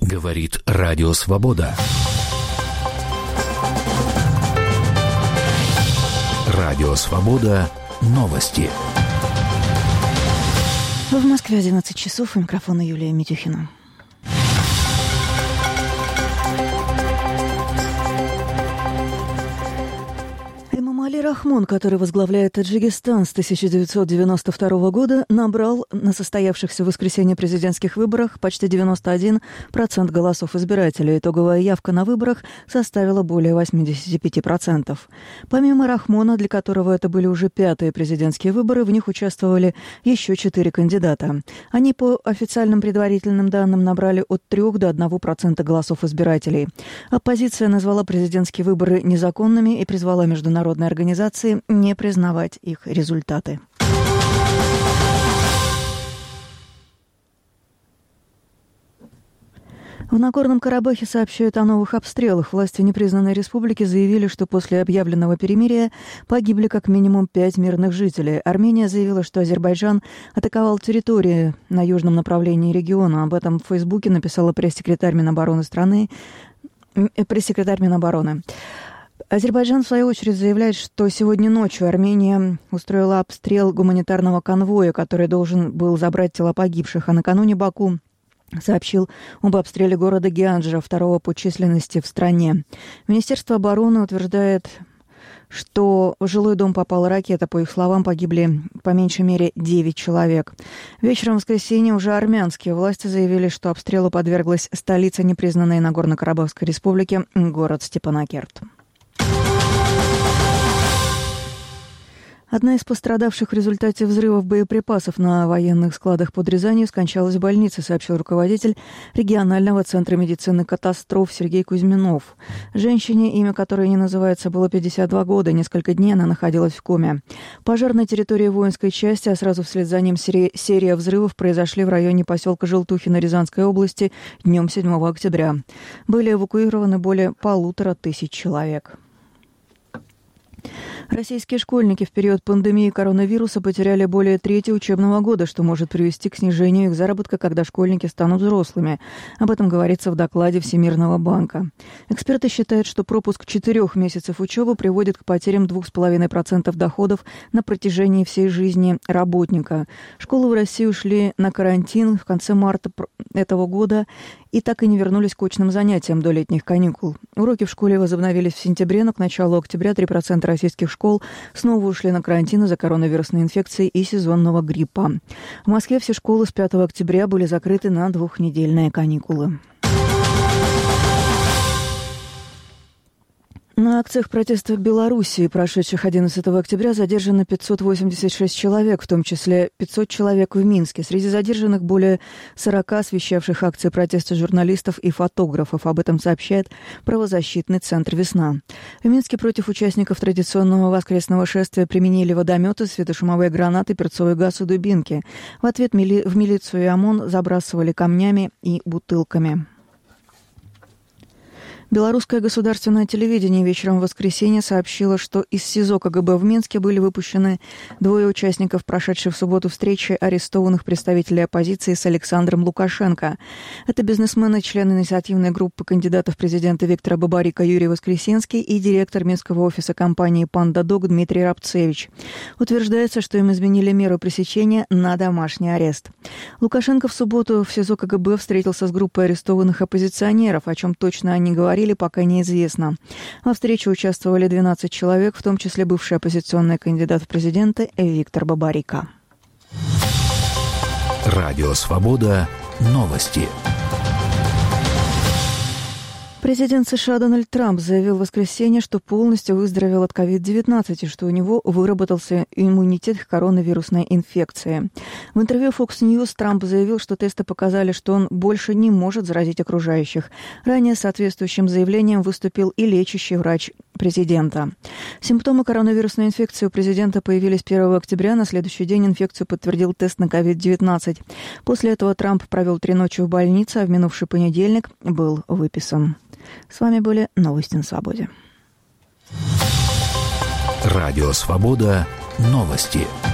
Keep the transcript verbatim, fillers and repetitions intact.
Говорит Радио Свобода. Радио Свобода. Новости. В Москве одиннадцать часов. У микрофона Юлия Митюхина. Эмомали Рахмон, который возглавляет Таджикистан с тысяча девятьсот девяносто второго года, набрал на состоявшихся в воскресенье президентских выборах почти девяносто один процент голосов избирателей. Итоговая явка на выборах составила более восемьдесят пять процентов. Помимо Рахмона, для которого это были уже пятые президентские выборы, в них участвовали еще четыре кандидата. Они по официальным предварительным данным набрали от трёх до одного процента голосов избирателей. Оппозиция назвала президентские выборы незаконными и призвала международные организации не признавать их результаты. В Нагорном Карабахе сообщают о новых обстрелах. Власти непризнанной республики заявили, что после объявленного перемирия погибли как минимум пять мирных жителей. Армения заявила, что Азербайджан атаковал территории на южном направлении региона. Об этом в Фейсбуке написала пресс-секретарь Минобороны страны. Пресс-секретарь Минобороны. Азербайджан, в свою очередь, заявляет, что сегодня ночью Армения устроила обстрел гуманитарного конвоя, который должен был забрать тела погибших, а накануне Баку сообщил об обстреле города Гианджа, второго по численности в стране. Министерство обороны утверждает, что в жилой дом попала ракета. По их словам, погибли по меньшей мере девять человек. Вечером в воскресенье уже армянские власти заявили, что обстрелу подверглась столица непризнанной Нагорно-Карабахской республики, город Степанакерт. Одна из пострадавших в результате взрывов боеприпасов на военных складах под Рязанью скончалась в больнице, сообщил руководитель регионального центра медицины катастроф Сергей Кузьминов. Женщине, имя которой не называется, было пятьдесят два года. Несколько дней она находилась в коме. Пожар на территории воинской части, а сразу вслед за ним серия взрывов произошли в районе поселка Желтухино Рязанской области днем седьмого октября. Были эвакуированы более полутора тысяч человек. Российские школьники в период пандемии коронавируса потеряли более трети учебного года, что может привести к снижению их заработка, когда школьники станут взрослыми. Об этом говорится в докладе Всемирного банка. Эксперты считают, что пропуск четырех месяцев учебы приводит к потерям двух с половиной процентов доходов на протяжении всей жизни работника. Школы в России ушли на карантин в конце марта этого года и так и не вернулись к очным занятиям до летних каникул. Уроки в школе возобновились в сентябре, но к началу октября три процента российских школ снова ушли на карантин из-за коронавирусной инфекции и сезонного гриппа. В Москве все школы с пятого октября были закрыты на двухнедельные каникулы. На акциях протеста в Белоруссии, прошедших одиннадцатого октября, задержано пятьсот восемьдесят шесть человек, в том числе пятьсот человек в Минске. Среди задержанных более сорока освещавших акции протеста журналистов и фотографов. Об этом сообщает правозащитный центр «Весна». В Минске против участников традиционного воскресного шествия применили водометы, светошумовые гранаты, перцовый газ и дубинки. В ответ мили... в милицию и ОМОН забрасывали камнями и бутылками. Белорусское государственное телевидение вечером в воскресенье сообщило, что из СИЗО КГБ в Минске были выпущены двое участников прошедшей в субботу встречи арестованных представителей оппозиции с Александром Лукашенко. Это бизнесмен и член инициативной группы кандидатов в президенты Виктора Бабарика Юрий Воскресенский и директор минского офиса компании «Панда-Дог» Дмитрий Рабцевич. Утверждается, что им изменили меру пресечения на домашний арест. Лукашенко в субботу в СИЗО КГБ встретился с группой арестованных оппозиционеров, о чем точно они говорили, пока неизвестно. Во встрече участвовали двенадцать человек, в том числе бывший оппозиционный кандидат в президенты Виктор Бабарика. Радио Свобода. Новости. Президент США Дональд Трамп заявил в воскресенье, что полностью выздоровел от ковид девятнадцать и что у него выработался иммунитет к коронавирусной инфекции. В интервью Fox News Трамп заявил, что тесты показали, что он больше не может заразить окружающих. Ранее с соответствующим заявлением выступил и лечащий врач президента. Симптомы коронавирусной инфекции у президента появились первого октября. На следующий день инфекцию подтвердил тест на ковид девятнадцать. После этого Трамп провел три ночи в больнице, а в минувший понедельник был выписан. С вами были новости на Свободе. Радио Свобода. Новости.